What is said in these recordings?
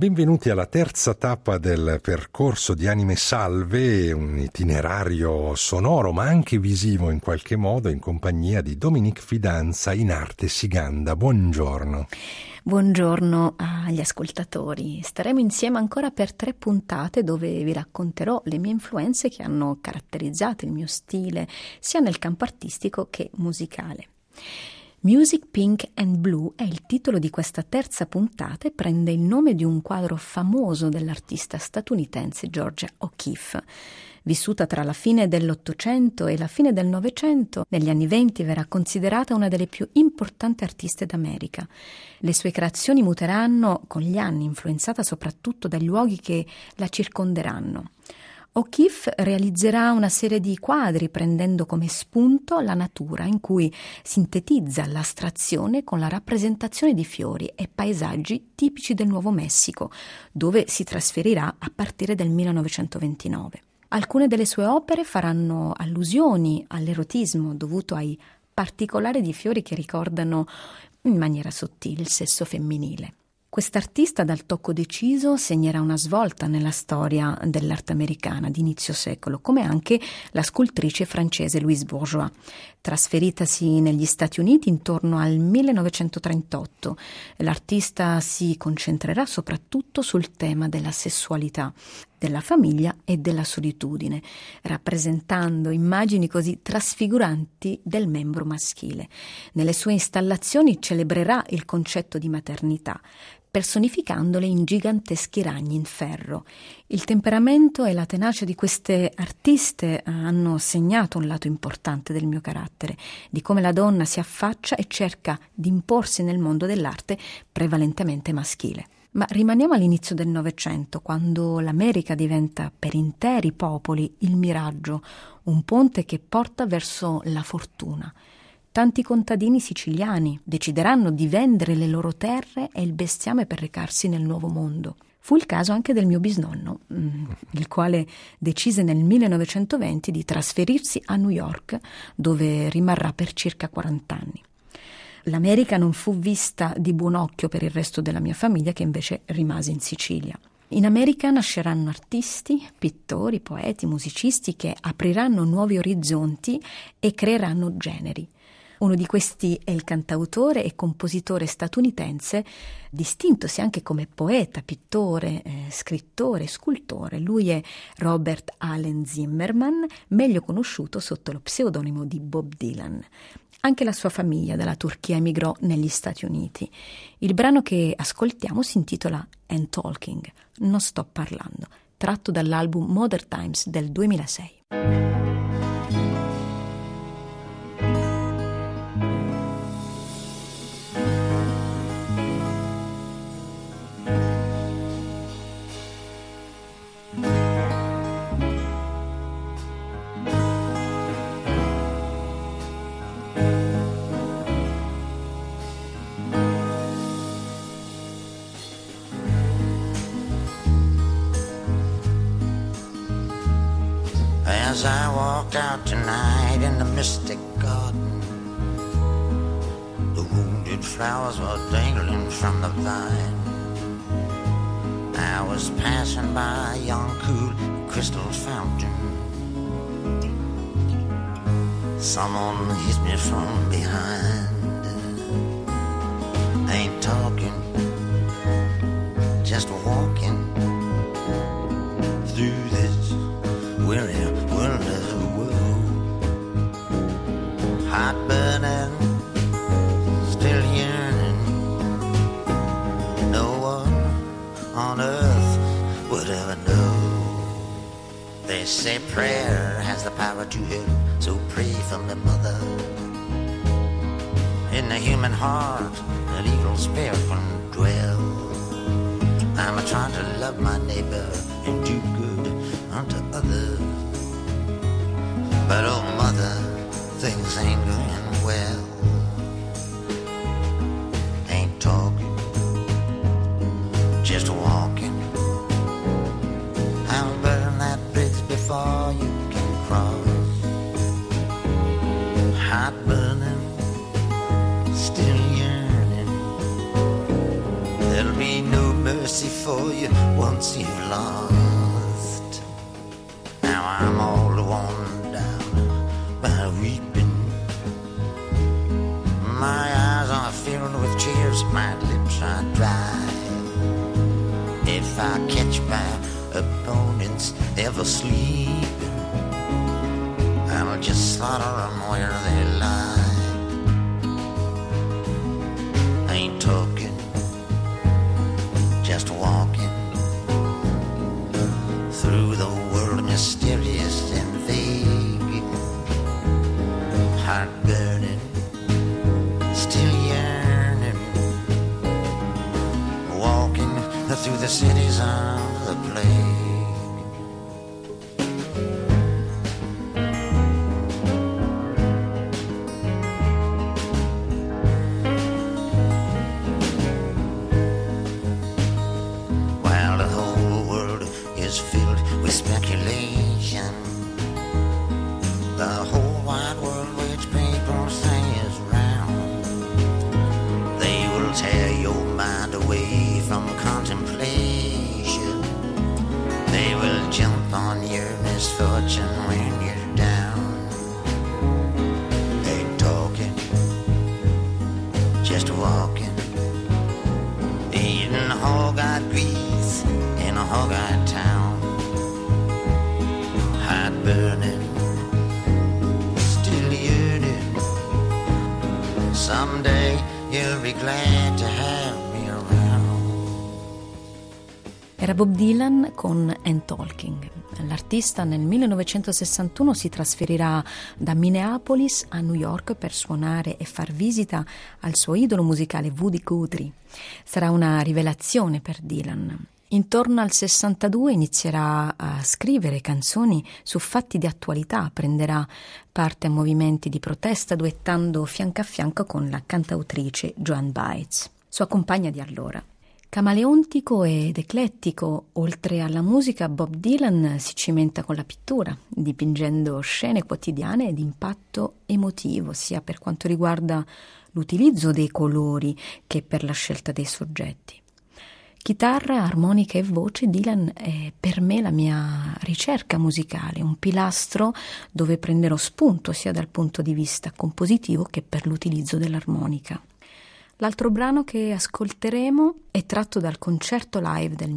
Benvenuti alla terza tappa del percorso di Anime Salve, un itinerario sonoro ma anche visivo in qualche modo in compagnia di Dominique Fidanza in arte Siganda. Buongiorno. Buongiorno agli ascoltatori. Staremo insieme ancora per 3 puntate dove vi racconterò le mie influenze che hanno caratterizzato il mio stile sia nel campo artistico che musicale. Music Pink and Blue è il titolo di questa terza puntata e prende il nome di un quadro famoso dell'artista statunitense Georgia O'Keeffe. Vissuta tra la fine dell'Ottocento e la fine del Novecento, negli anni '20 verrà considerata una delle più importanti artiste d'America. Le sue creazioni muteranno con gli anni, influenzata soprattutto dai luoghi che la circonderanno. O'Keeffe realizzerà una serie di quadri prendendo come spunto la natura, in cui sintetizza l'astrazione con la rappresentazione di fiori e paesaggi tipici del Nuovo Messico, dove si trasferirà a partire del 1929. Alcune delle sue opere faranno allusioni all'erotismo dovuto ai particolari di fiori che ricordano in maniera sottile il sesso femminile. Quest'artista dal tocco deciso segnerà una svolta nella storia dell'arte americana di inizio secolo, come anche la scultrice francese Louise Bourgeois, trasferitasi negli Stati Uniti intorno al 1938. L'artista si concentrerà soprattutto sul tema della sessualità, della famiglia e della solitudine, rappresentando immagini così trasfiguranti del membro maschile. Nelle sue installazioni celebrerà il concetto di maternità, personificandole in giganteschi ragni in ferro. Il temperamento e la tenacia di queste artiste hanno segnato un lato importante del mio carattere, di come la donna si affaccia e cerca di imporsi nel mondo dell'arte prevalentemente maschile. Ma rimaniamo all'inizio del Novecento, quando l'America diventa per interi popoli il miraggio, un ponte che porta verso la fortuna. Tanti contadini siciliani decideranno di vendere le loro terre e il bestiame per recarsi nel nuovo mondo. Fu il caso anche del mio bisnonno, il quale decise nel 1920 di trasferirsi a New York, dove rimarrà per circa 40 anni. L'America non fu vista di buon occhio per il resto della mia famiglia, che invece rimase in Sicilia. In America nasceranno artisti, pittori, poeti, musicisti che apriranno nuovi orizzonti e creeranno generi. Uno di questi è il cantautore e compositore statunitense, distintosi anche come poeta, pittore, scrittore, scultore. Lui è Robert Allen Zimmerman, meglio conosciuto sotto lo pseudonimo di Bob Dylan. Anche la sua famiglia dalla Turchia emigrò negli Stati Uniti. Il brano che ascoltiamo si intitola "And Talking", non sto parlando, tratto dall'album Modern Times del 2006. As I walked out tonight in the mystic garden, the wounded flowers were dangling from the vine. I was passing by a young cool crystal fountain. Someone hit me from behind. Ain't talking, just walking through this weary wilderness world. Hot burning, still yearning. No one on earth would ever know. They say prayer has the power to heal, so pray for me, mother. In the human heart, an evil spirit can dwell. I'm trying to love my neighbor and do good unto others. But oh mother, things ain't going well. Ain't talking, just walking. I'll burn that bridge before you can cross. Hot burning, still yearning. There'll be no mercy for you once you've lost. Now I'm all worn down by weeping. My eyes are filled with tears, my lips are dry. If I catch my opponents ever sleeping, I'll just slaughter them where they lie. Ain't talking, just walking through the world, mysterious and vague. Heart burning, still yearning, walking through the cities of the plague. Era Bob Dylan con And Talking. L'artista nel 1961 si trasferirà da Minneapolis a New York per suonare e far visita al suo idolo musicale Woody Guthrie. Sarà una rivelazione per Dylan. Intorno al 62 inizierà a scrivere canzoni su fatti di attualità, prenderà parte a movimenti di protesta duettando fianco a fianco con la cantautrice Joan Baez, sua compagna di allora. Camaleontico ed eclettico, oltre alla musica, Bob Dylan si cimenta con la pittura, dipingendo scene quotidiane di impatto emotivo, sia per quanto riguarda l'utilizzo dei colori che per la scelta dei soggetti. Chitarra, armonica e voce, Dylan è per me la mia ricerca musicale, un pilastro dove prenderò spunto sia dal punto di vista compositivo che per l'utilizzo dell'armonica. L'altro brano che ascolteremo è tratto dal concerto live del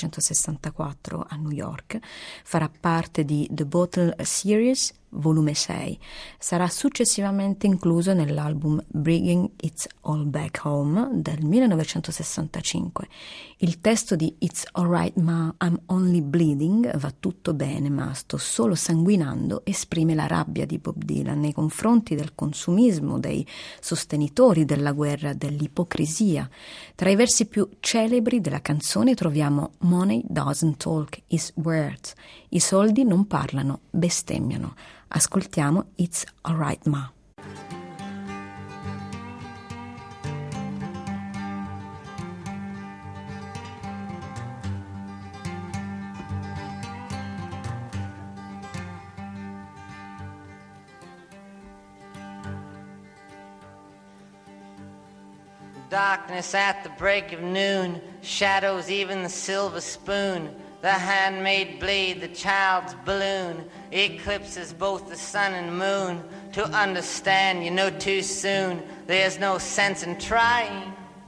1964 a New York, farà parte di The Bottle Series volume 6, sarà successivamente incluso nell'album Bringing It All Back Home del 1965. Il testo di It's Alright Ma, I'm Only Bleeding, va tutto bene ma sto solo sanguinando, esprime la rabbia di Bob Dylan nei confronti del consumismo, dei sostenitori della guerra, dell'ipocrisia. Tra i versi più celebri della canzone troviamo Money doesn't talk, it's words. I soldi non parlano, bestemmiano. Ascoltiamo It's Alright Ma. Darkness at the break of noon, shadows even the silver spoon, the handmade blade, the child's balloon, eclipses both the sun and moon. To understand, you know too soon, there's no sense in trying.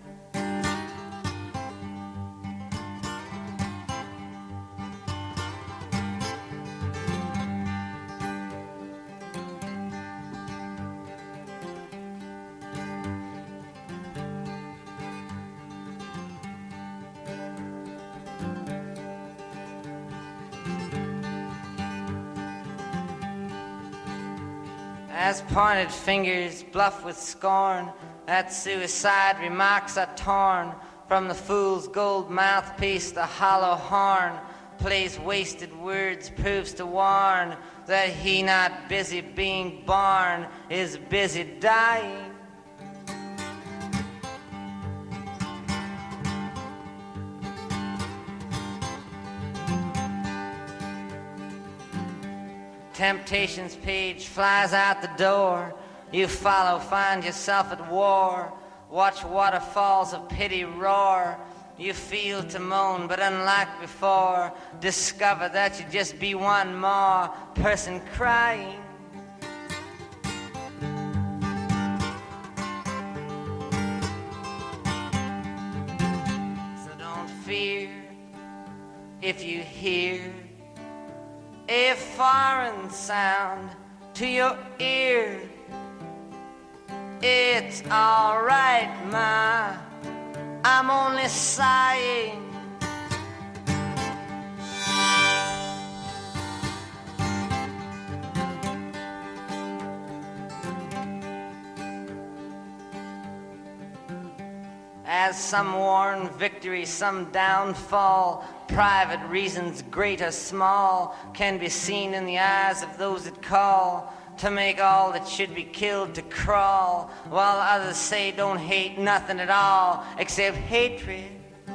As pointed fingers bluff with scorn, at suicide remarks are torn. From the fool's gold mouthpiece the hollow horn plays wasted words, proves to warn that he not busy being born is busy dying. Temptation's page flies out the door. You follow, find yourself at war. Watch waterfalls of pity roar. You feel to moan, but unlike before, discover that you just be one more person crying. So don't fear if you hear a foreign sound to your ear. It's all right, ma, I'm only sighing. As some warn victory, some downfall, private reasons great or small can be seen in the eyes of those that call to make all that should be killed to crawl, while others say don't hate nothing at all except hatred.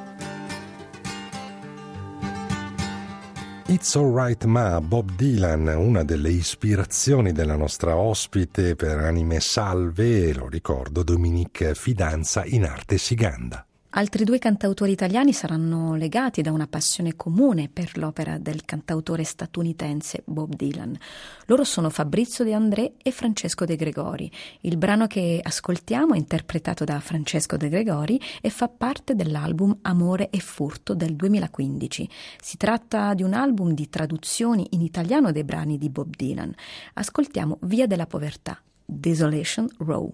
It's Alright Ma, Bob Dylan, una delle ispirazioni della nostra ospite per Anime Salve, lo ricordo, Dominique Fidanza in arte siganda. Altri due cantautori italiani saranno legati da una passione comune per l'opera del cantautore statunitense Bob Dylan. Loro sono Fabrizio De André e Francesco De Gregori. Il brano che ascoltiamo è interpretato da Francesco De Gregori e fa parte dell'album Amore e Furto del 2015. Si tratta di un album di traduzioni in italiano dei brani di Bob Dylan. Ascoltiamo Via della Povertà, Desolation Row.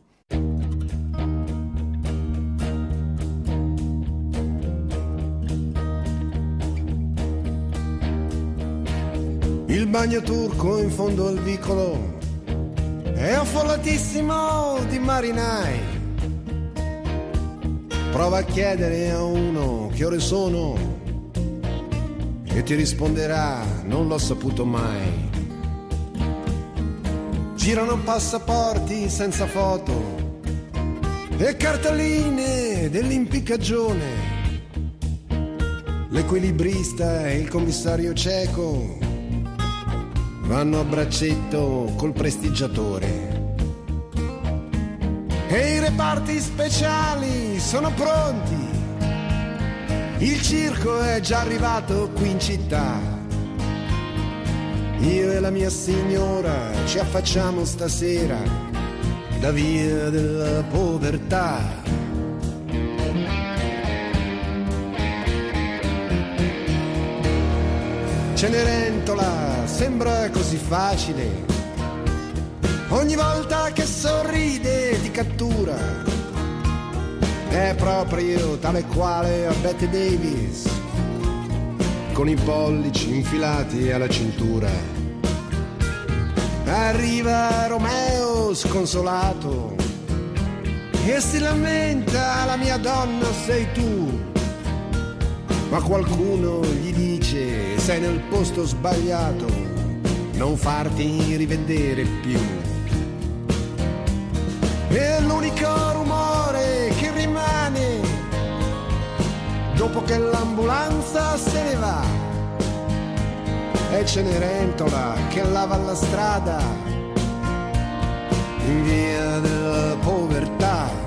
Il bagno turco in fondo al vicolo è affollatissimo di marinai. Prova a chiedere a uno che ore sono e ti risponderà non l'ho saputo mai. Girano passaporti senza foto e cartoline dell'impiccagione. L'equilibrista e il commissario cieco vanno a braccetto col prestigiatore e i reparti speciali sono pronti. Il circo è già arrivato qui in città. Io e la mia signora ci affacciamo stasera da Via della Povertà. Cenerentola sembra così facile, ogni volta che sorride ti cattura. È proprio tale quale a Bette Davis, con i pollici infilati alla cintura. Arriva Romeo sconsolato e si lamenta, la mia donna sei tu. Ma qualcuno gli dice sei nel posto sbagliato, non farti rivedere più. E l'unico rumore che rimane dopo che l'ambulanza se ne va è Cenerentola che lava la strada in Via della Povertà.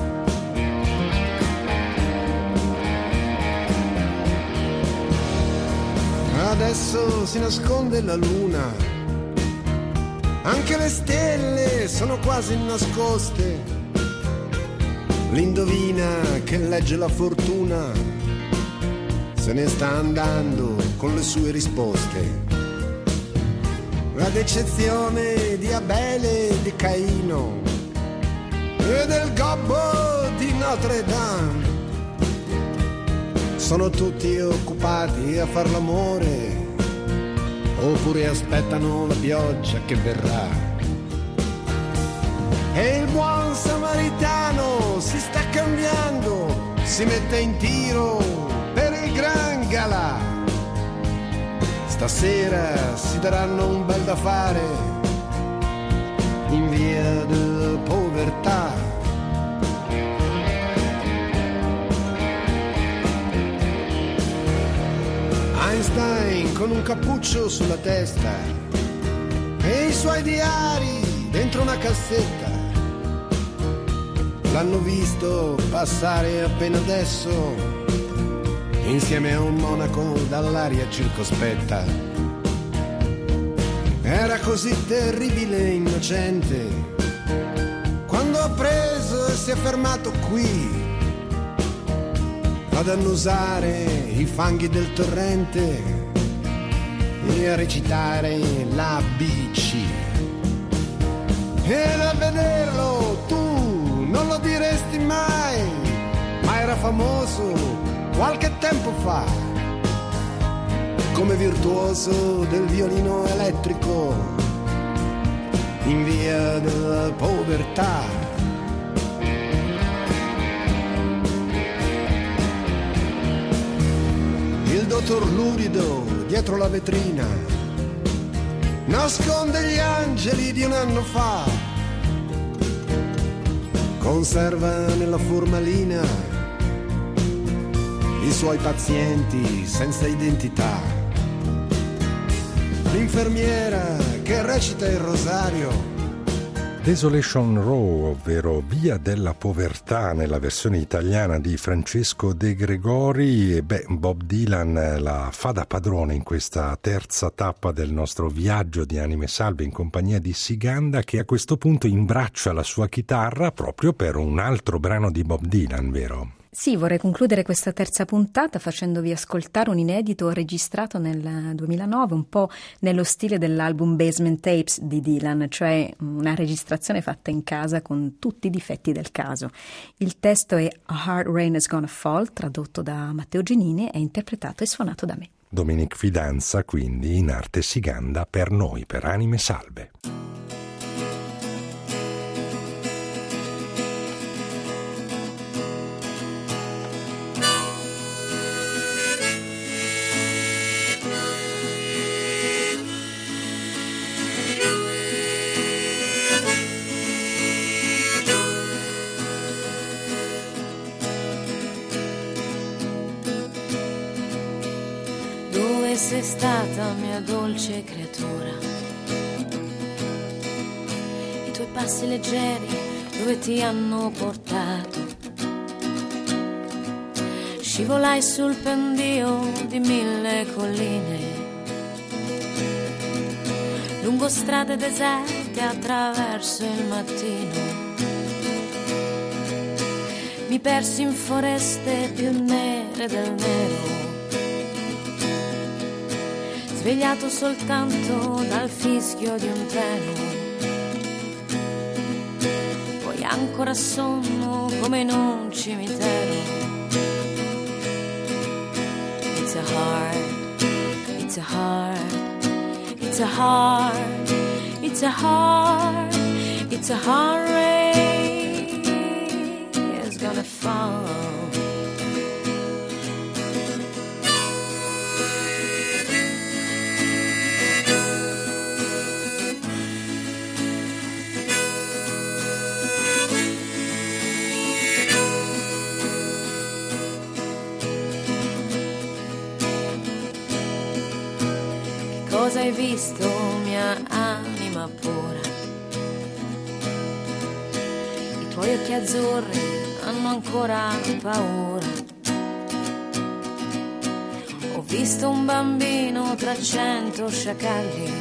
Adesso si nasconde la luna, anche le stelle sono quasi nascoste. L'indovina che legge la fortuna se ne sta andando con le sue risposte. Ad eccezione di Abele e di Caino e del gobbo di Notre Dame, sono tutti occupati a far l'amore oppure aspettano la pioggia che verrà. E il buon samaritano si sta cambiando, si mette in tiro per il gran galà. Stasera si daranno un bel da fare in Via della Povertà. Einstein con un cappuccio sulla testa e i suoi diari dentro una cassetta. L'hanno visto passare appena adesso insieme a un monaco dall'aria circospetta. Era così terribile e innocente, quando ha preso e si è fermato qui ad annusare i fanghi del torrente e a recitare l'ABC. E a vederlo tu non lo diresti mai, ma era famoso qualche tempo fa come virtuoso del violino elettrico in via della povertà. Il dottor Lurido dietro la vetrina nasconde gli angeli di un anno fa, conserva nella formalina i suoi pazienti senza identità. L'infermiera che recita il rosario. Desolation Row, ovvero Via della Povertà, nella versione italiana di Francesco De Gregori. E Bob Dylan la fa da padrone in questa terza tappa del nostro viaggio di Anime Salve in compagnia di Siganda, che a questo punto imbraccia la sua chitarra proprio per un altro brano di Bob Dylan, vero? Sì, vorrei concludere questa terza puntata facendovi ascoltare un inedito registrato nel 2009, un po' nello stile dell'album Basement Tapes di Dylan, cioè una registrazione fatta in casa con tutti i difetti del caso. Il testo è A Hard Rain Is Gonna Fall, tradotto da Matteo Genini e interpretato e suonato da me. Dominic Fidanza, quindi, in arte Siganda per noi, per Anime Salve. Sei stata mia dolce creatura, i tuoi passi leggeri dove ti hanno portato, scivolai sul pendio di 1000 colline, lungo strade deserte attraverso il mattino, mi persi in foreste più nere del nero, svegliato soltanto dal fischio di un treno, poi ancora sonno come in un cimitero. It's a hard, it's a hard, it's a hard, it's a hard, it's a hard rain is gonna fall. Cosa hai visto, mia anima pura? I tuoi occhi azzurri hanno ancora paura. Ho visto un bambino tra 100 sciacalli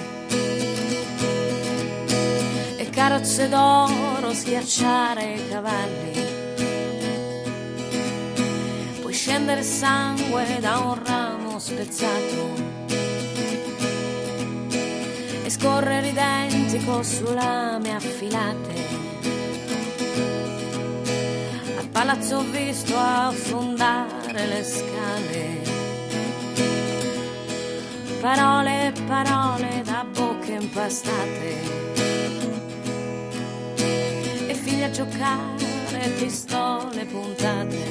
e carrozze d'oro schiacciare i cavalli, poi scendere sangue da un ramo spezzato, scorrere identico su lame affilate. Al palazzo ho visto affondare le scale, parole e parole da bocche impastate, e figli a giocare, pistole puntate.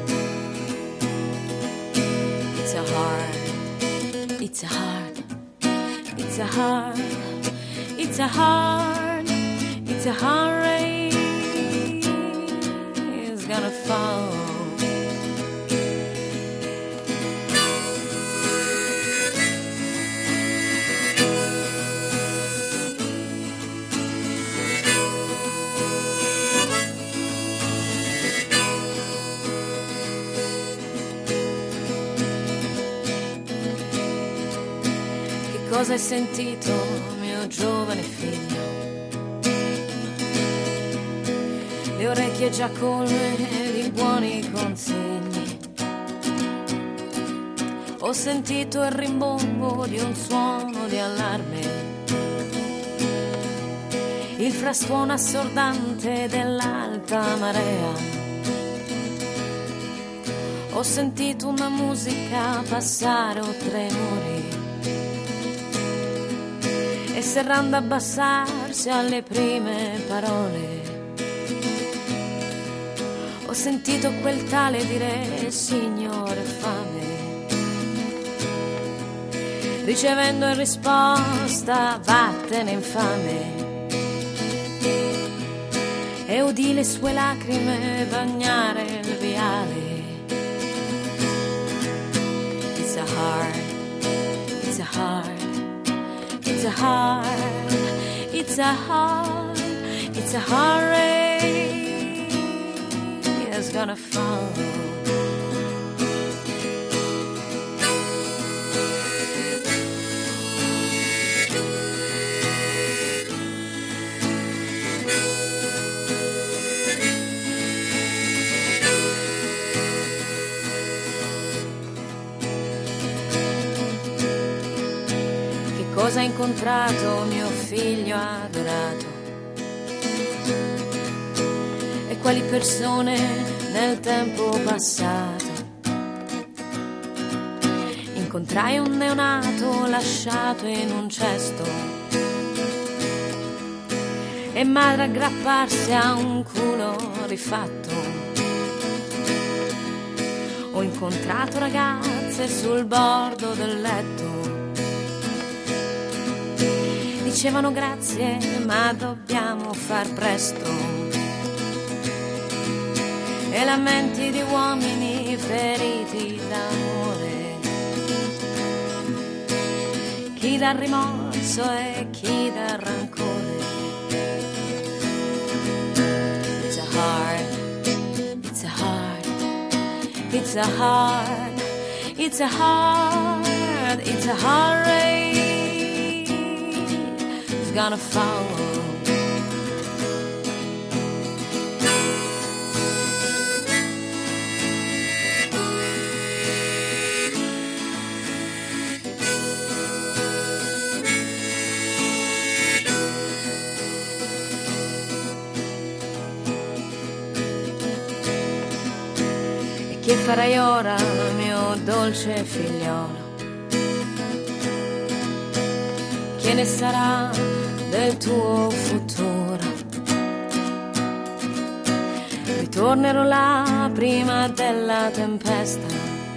It's a hard, it's a hard, it's a hard, it's a hard, it's a hard rain is gonna fall. cosa hai sentito, mio giovane figlio? Le orecchie già colme di buoni consigli. Ho sentito il rimbombo di un suono di allarme, il frastuono assordante dell'alta marea. Ho sentito una musica passare oltre i muri e serrando abbassarsi alle prime parole. Ho sentito quel tale dire Signore fame, ricevendo in risposta vattene infame. E udì le sue lacrime bagnare il viale. It's a hard, it's a hard, it's a hard, it's a hard, it's a hard rain is gonna fall. Cosa ha incontrato mio figlio adorato e quali persone nel tempo passato. Incontrai un neonato lasciato in un cesto e madre aggrapparsi a un culo rifatto. Ho incontrato ragazze sul bordo del letto, dicevano grazie ma dobbiamo far presto, e lamenti di uomini feriti d'amore, chi dà rimorso e chi dà rancore. It's a hard, it's a hard, it's a hard, it's a hard, it's a hard rain gonna fall. E che farai ora, mio dolce figliolo? Che ne sarà del tuo futuro? Ritornerò là prima della tempesta,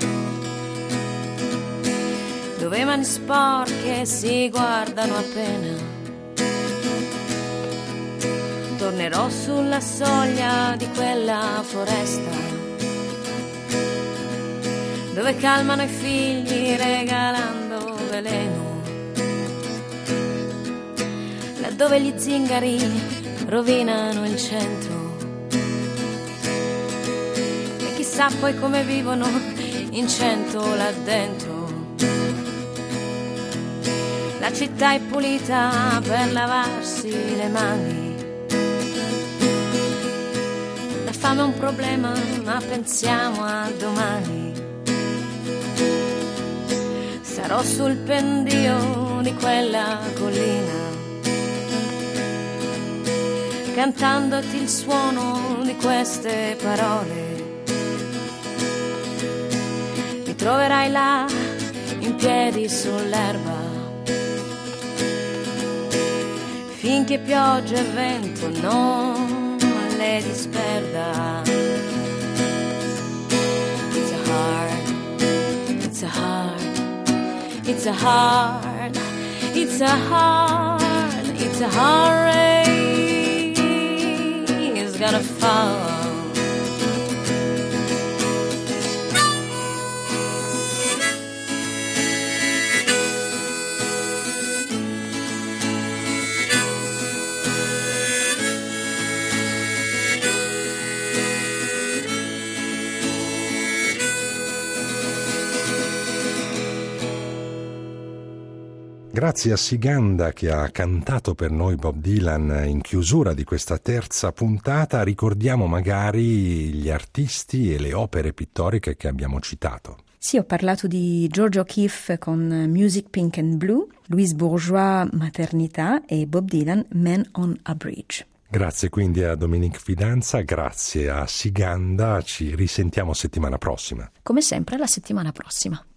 dove mani sporche si guardano appena. Tornerò sulla soglia di quella foresta, dove calmano i figli regalando veleno, dove gli zingari rovinano il centro. E chissà poi come vivono in 100 là dentro. La città è pulita per lavarsi le mani. La fame è un problema, ma pensiamo a domani. Sarò sul pendio di quella collina, cantandoti il suono di queste parole. Mi troverai là in piedi sull'erba, finché pioggia e vento non le disperda. It's a hard, it's a hard, it's a hard, it's a hard, it's a hard rain gonna fall. Grazie a Siganda che ha cantato per noi Bob Dylan in chiusura di questa terza puntata. Ricordiamo magari gli artisti e le opere pittoriche che abbiamo citato. Sì, ho parlato di George O'Keeffe con Music Pink and Blue, Louise Bourgeois Maternità e Bob Dylan Man on a Bridge. Grazie quindi a Dominique Fidanza, grazie a Siganda, ci risentiamo settimana prossima. Come sempre la settimana prossima.